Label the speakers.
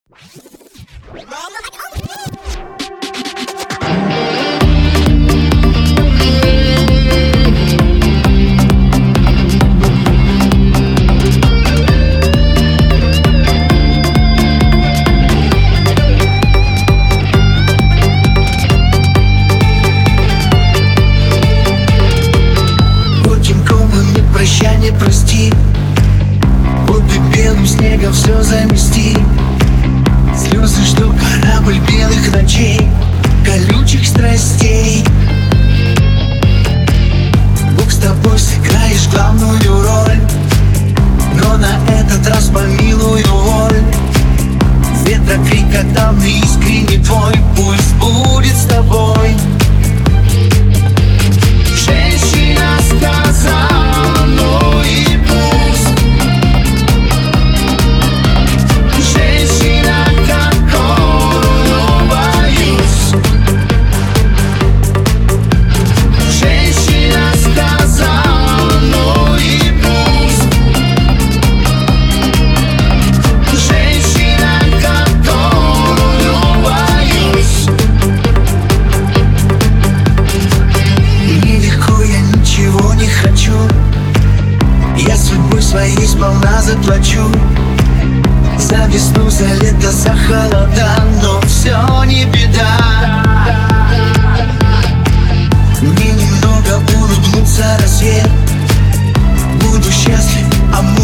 Speaker 1: Прощание, прости, будто белым снегом все замести. Слезы, что корабль белых ночей, колючих страстей. Бог, с тобой сыграешь главную роль, но на этот раз помилуй воль. Ветра крик отдавный, искренне твой, пусть будет с тобой. Женщина сказала, ну и пусть. Женщина, которую боюсь. Женщина сказала, ну и пусть. Женщина, которую боюсь. Нелегко, я ничего не хочу, я судьбой своей сполна заплачу. За весну, за лето, за холода, но все не беда. Мне немного улыбнуться рассвет, буду счастлив, а